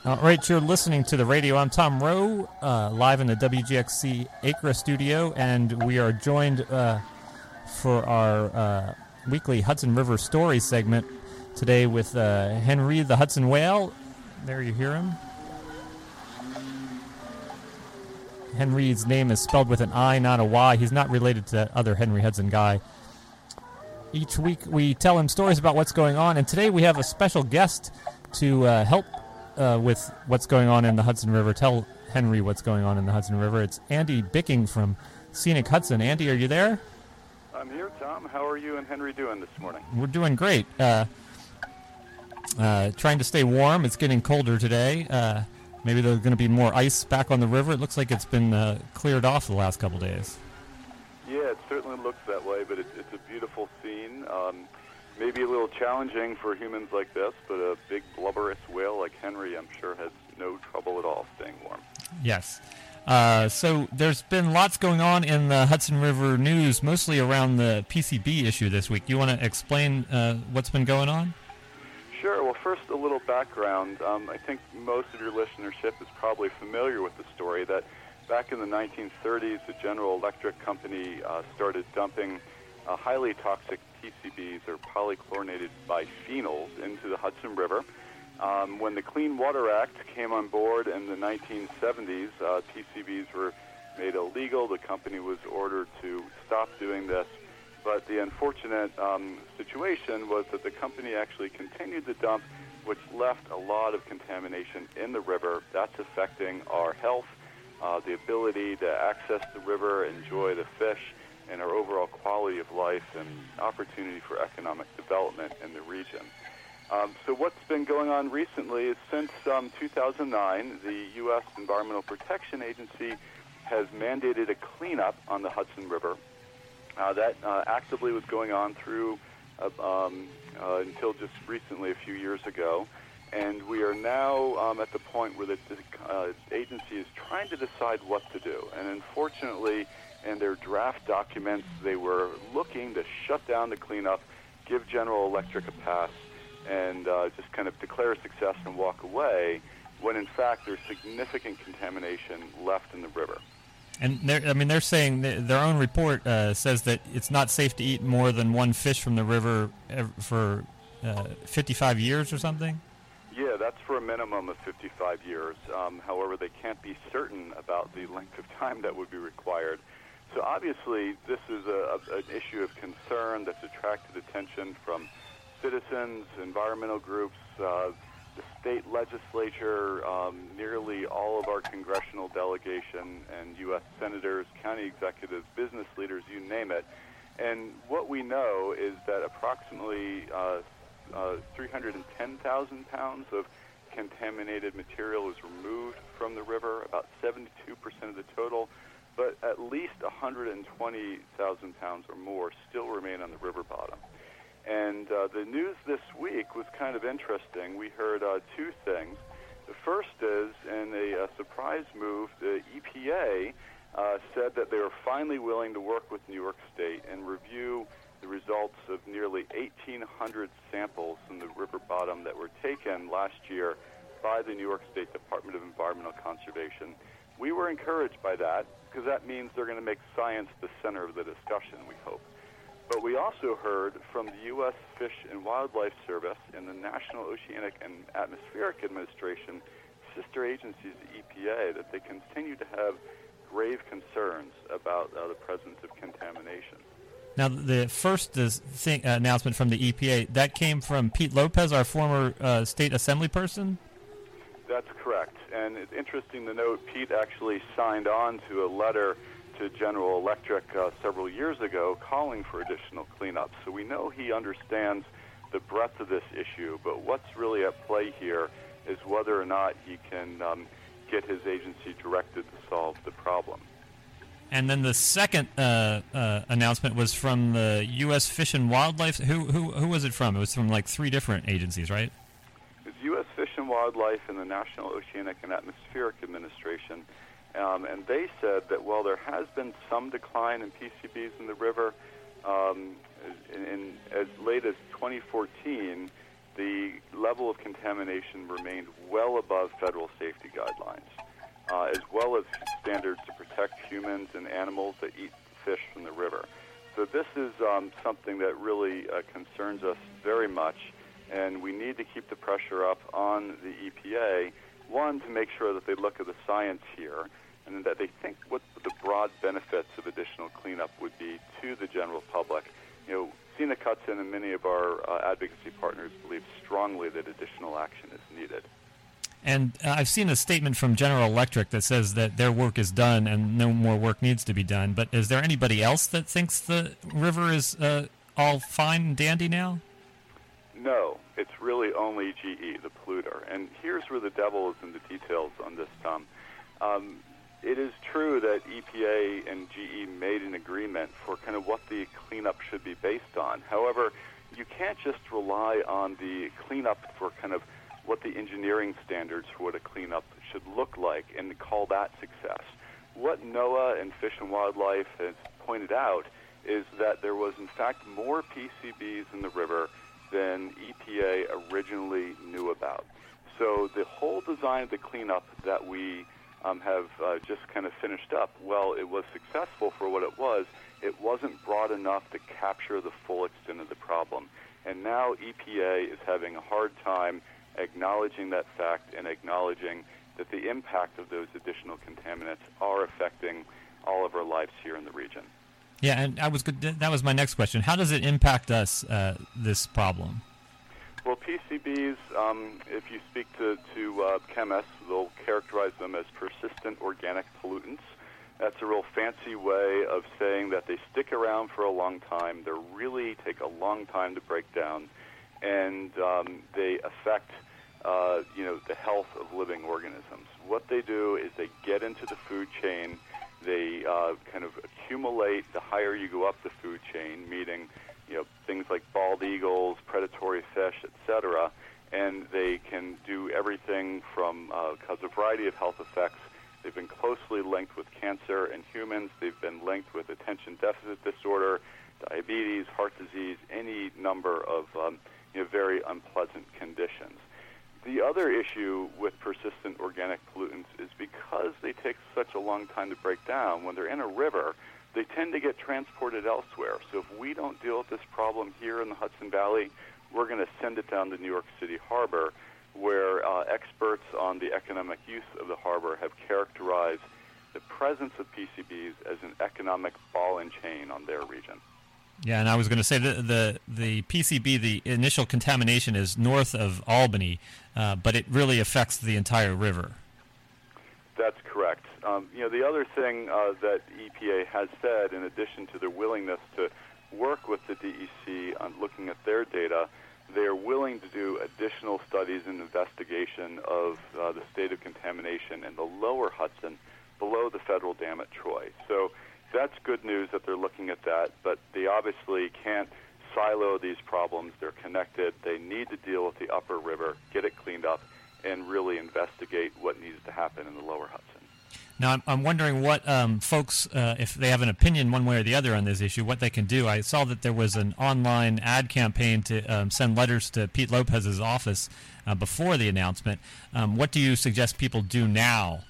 All right, you're listening to the radio. I'm Tom Rowe, live in the WGXC Acra studio, and we are joined for our weekly Hudson River Story segment today with Henry the Hudson Whale. There you hear him. Henry's name is spelled with an I, not a Y. He's not related to that other Henry Hudson guy. Each week we tell him stories about what's going on, and today we have a special guest to help with what's going on in the Hudson River. Tell Henry what's going on in the Hudson River. It's Andy Bicking from Scenic Hudson. Andy, are you there? I'm here, Tom. How are you and Henry doing this morning? We're doing great. Trying to stay warm. It's getting colder today. Maybe there's going to be more ice back on the river. It looks like it's been cleared off the last couple days. Yeah, it certainly looks that way, but it's a beautiful scene. Maybe a little challenging for humans like this, but a big blubberous whale like Henry, I'm sure, has no trouble at all staying warm. Yes. So there's been lots going on in the Hudson River news, mostly around the PCB issue this week. You want to explain what's been going on? Sure. Well, first, a little background. I think most of your listenership is probably familiar with the story that back in the 1930s, the General Electric Company started dumping highly toxic PCBs, or polychlorinated biphenyls, into the Hudson River. When the Clean Water Act came on board in the 1970s, PCBs were made illegal. The company was ordered to stop doing this. But the unfortunate situation was that the company actually continued to dump, which left a lot of contamination in the river. That's affecting our health, the ability to access the river, enjoy the fish, and our overall quality of life and opportunity for economic development in the region. So what's been going on recently is since 2009, the U.S. Environmental Protection Agency has mandated a cleanup on the Hudson River. That actively was going on through until just recently, a few years ago. And we are now at the point where the agency is trying to decide what to do. And unfortunately, in their draft documents, they were looking to shut down the cleanup, give General Electric a pass, and just kind of declare a success and walk away, when in fact there's significant contamination left in the river. And they're saying their own report says that it's not safe to eat more than one fish from the river for 55 years or something? Yeah, that's for a minimum of 55 years. However, they can't be certain about the length of time that would be required. So obviously, this is an issue of concern that's attracted attention from citizens, environmental groups, the state legislature, nearly all of our congressional delegation, and U.S. senators, county executives, business leaders, you name it. And what we know is that approximately 310,000 pounds of contaminated material was removed from the river, about 72% of the total, but at least 120,000 pounds or more still remain on the river bottom. And the news this week was kind of interesting. We heard two things. The first is, in a surprise move, the EPA said that they were finally willing to work with New York State and review the results of nearly 1,800 samples from the river bottom that were taken last year by the New York State Department of Environmental Conservation. We were encouraged by that because that means they're going to make science the center of the discussion, we hope. But we also heard from the U.S. Fish and Wildlife Service and the National Oceanic and Atmospheric Administration, sister agencies of the EPA, that they continue to have grave concerns about the presence of contamination. Now, the first announcement from the EPA, that came from Pete Lopez, our former state assembly person? That's correct. And it's interesting to note, Pete actually signed on to a letter to General Electric several years ago calling for additional cleanup. So we know he understands the breadth of this issue, but what's really at play here is whether or not he can get his agency directed to solve the problem. And then the second announcement was from the U.S. Fish and Wildlife. Who was it from? It was from like three different agencies, right? It's U.S. Fish and Wildlife and the National Oceanic and Atmospheric Administration. And they said that while there has been some decline in PCBs in the river, in as late as 2014, the level of contamination remained well above federal safety guidelines, as well as standards to protect humans and animals that eat fish from the river. So this is something that really concerns us very much, and we need to keep the pressure up on the EPA, one, to make sure that they look at the science here and that they think what the broad benefits of additional cleanup would be to the general public. You know, Sina Cutzon and many of our advocacy partners believe strongly that additional action is needed. And I've seen a statement from General Electric that says that their work is done and no more work needs to be done. But is there anybody else that thinks the river is all fine and dandy now? No, it's really only GE, the polluter. And here's where the devil is in the details on this, Tom. It is true that EPA and GE made an agreement for kind of what the cleanup should be based on. However, you can't just rely on the cleanup for kind of what the engineering standards for what a cleanup should look like and call that success. What NOAA and Fish and Wildlife has pointed out is that there was, in fact, more PCBs in the river than EPA originally knew about. So the whole design of the cleanup that we have just kind of finished up, well, it was successful for what it was. It wasn't broad enough to capture the full extent of the problem. And now EPA is having a hard time acknowledging that fact and acknowledging that the impact of those additional contaminants are affecting all of our lives here in the region. Yeah, and that was my next question. How does it impact us, this problem? Well, PCBs, if you speak to chemists, they'll characterize them as persistent organic pollutants. That's a real fancy way of saying that they stick around for a long time. They really take a long time to break down, and they affect the health of living organisms. What they do is they get into the food chain. They kind of accumulate the higher you go up the food chain, meaning things like bald eagles, predatory fish, etc. And they can do everything from cause a variety of health effects. They've been closely linked with cancer in humans. They've been linked with attention deficit disorder, diabetes, heart disease, any number of very unpleasant conditions. The other issue with persistent organic pollutants is because they take such a long time to break down, when they're in a river, they tend to get transported elsewhere. So if we don't deal with this problem here in the Hudson Valley, we're going to send it down to New York City Harbor, where experts on the economic use of the harbor have characterized the presence of PCBs as an economic ball and chain on their region. Yeah, and I was going to say the PCB, the initial contamination is north of Albany, but it really affects the entire river. That's correct. The other thing that EPA has said, in addition to their willingness to work with the DEC on looking at their data, they are willing to do additional studies and investigation of the state of contamination in the lower Hudson below the federal dam at Troy. So that's good news that they're looking at that, but they obviously can't silo these problems. They're connected. They need to deal with the upper river, get it cleaned up, and really investigate what needs to happen in the lower Hudson. Now, I'm wondering what folks, if they have an opinion one way or the other on this issue, what they can do. I saw that there was an online ad campaign to send letters to Pete Lopez's office before the announcement. What do you suggest people do now?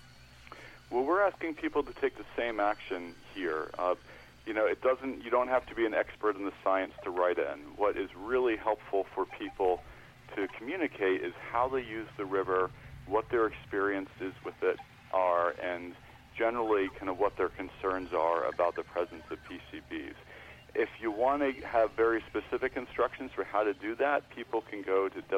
Well, we're asking people to take the same action here. You don't have to be an expert in the science to write in. What is really helpful for people to communicate is how they use the river, what their experiences with it are, and generally kind of what their concerns are about the presence of PCBs. If you want to have very specific instructions for how to do that, people can go to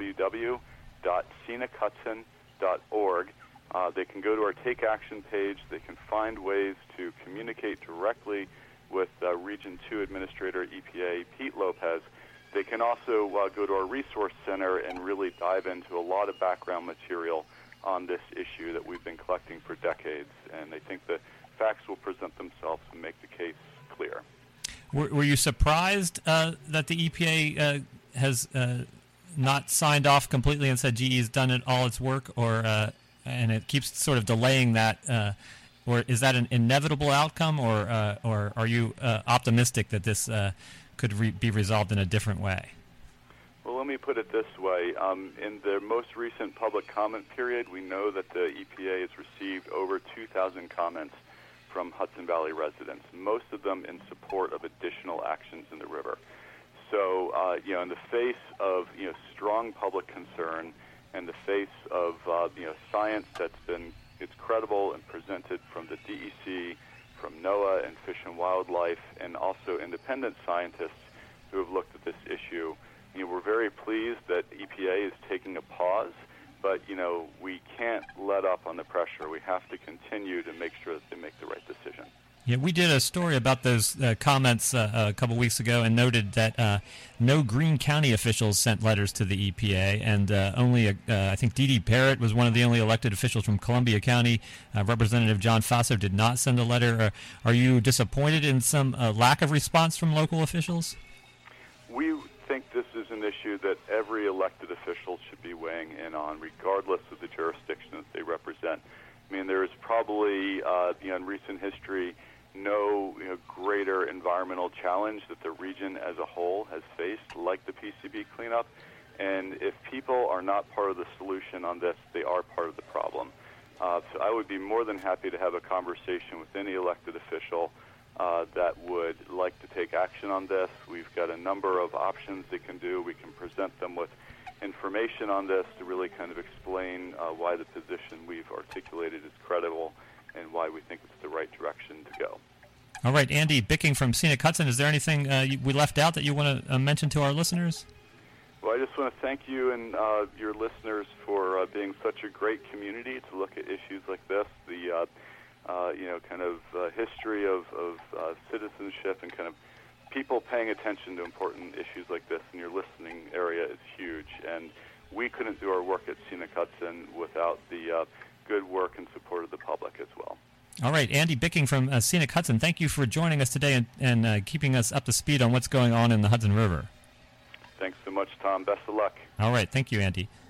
www.sinacutzon.org. They can go to our Take Action page. They can find ways to communicate directly with Region 2 Administrator EPA Pete Lopez. They can also go to our resource center and really dive into a lot of background material on this issue that we've been collecting for decades. And I think the facts will present themselves and make the case clear. Were you surprised that the EPA has not signed off completely and said GE has done all its work, or and it keeps sort of delaying that? Or is that an inevitable outcome, or are you optimistic that this could be resolved in a different way? Well, let me put it this way. In the most recent public comment period, we know that the EPA has received over 2,000 comments from Hudson Valley residents, most of them in support of additional actions in the river. So, in the face of, strong public concern, and the face of, science it's credible and presented from the DEC, from NOAA and Fish and Wildlife, and also independent scientists who have looked at this issue, we're very pleased that EPA is taking a pause, but, we can't let up on the pressure. We have to continue to make sure that they make the right decision. Yeah, we did a story about those comments a couple weeks ago and noted that no Greene County officials sent letters to the EPA, and only, I think Dee Dee Parrott was one of the only elected officials from Columbia County. Representative John Faso did not send a letter. Are you disappointed in some lack of response from local officials? We think this is an issue that every elected official should be weighing in on, regardless of the jurisdiction that they represent. I mean, there is probably, in recent history, no greater environmental challenge that the region as a whole has faced, like the PCB cleanup. And if people are not part of the solution on this, they are part of the problem. So I would be more than happy to have a conversation with any elected official that would like to take action on this. We've got a number of options they can do. We can present them with information on this to really kind of explain why the position we've articulated is credible and why we think it's the right direction to go. All right, Andy Bicking from Scenic Hudson, is there anything we left out that you want to mention to our listeners? Well, I just want to thank you and your listeners for being such a great community to look at issues like this. The history of citizenship and kind of people paying attention to important issues like this in your listening area is huge. And we couldn't do our work at Scenic Hudson without the good work and support of the public as well. All right, Andy Bicking from Scenic Hudson, thank you for joining us today and keeping us up to speed on what's going on in the Hudson River. Thanks so much, Tom. Best of luck. All right, thank you, Andy.